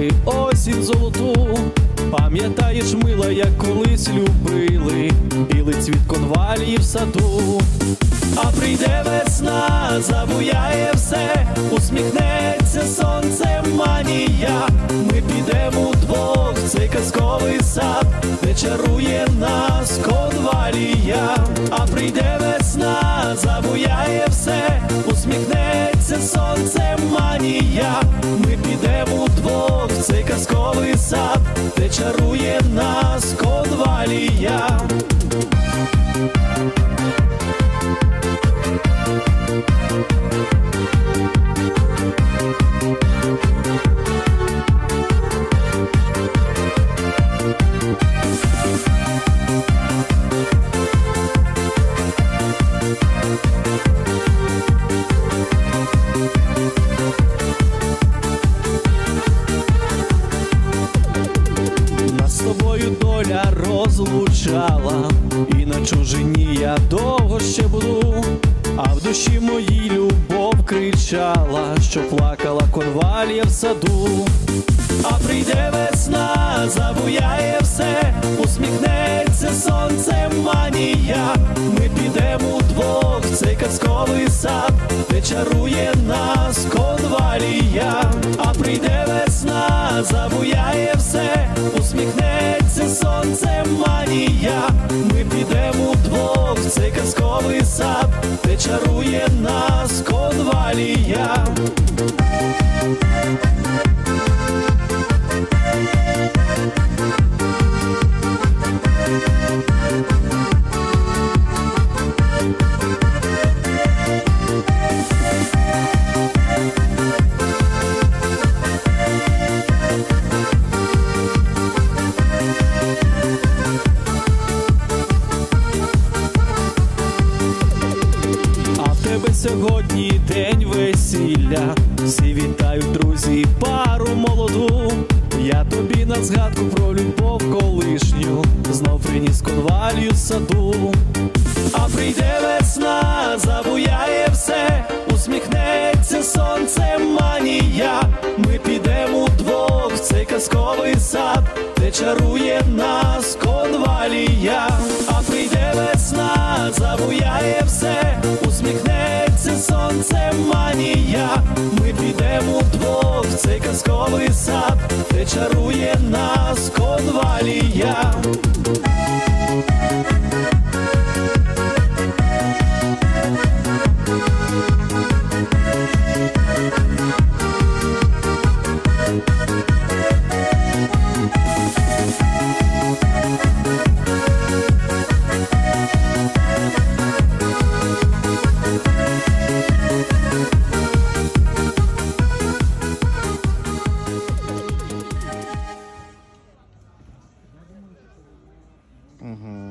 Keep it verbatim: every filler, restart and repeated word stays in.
зустріли осінь золоту. Пам'ятаєш, мила, як колись любили білий цвіт конвалії в саду. А прийде весна, забуяє все, усміхнеться сонцем манія. Ми підемо вдвох в цей казковий сад, де чарує нас конвалія. А прийде весна, забуяє все, усміхнеться сонцем манія. Ми підемо вдвох в цей казковий сад, де чарує нас конвалія. Нас з тобою доля розлучала, і на чужині я довго ще буду. А в душі моїй любов кричала, що плакала конвалія в саду. А прийде весна, забуяє все, усміхнеться сонцем манія. Ми підемо вдвох в цей казковий сад, де чарує нас конвалія. А прийде весна, забуяє все, усміхнеться сонцем манія. Ми підемо вдвох в цей казковий сад, де чарує нас конвалія. Сьогодні день весілля, всі вітають, друзі, пару молоду. Я тобі на згадку про любов колишню знов приніс конвалію з саду. А прийде весна, забуяє все, усміхнеться сонцем манія. Ми підемо вдвох в цей казковий сад, де чарує нас конвалія. А прийде весна, забуяє все, усміхнеться сонцем манія. Ми підемо вдвох в цей казковий сад, де чарує нас конвалія. Угу.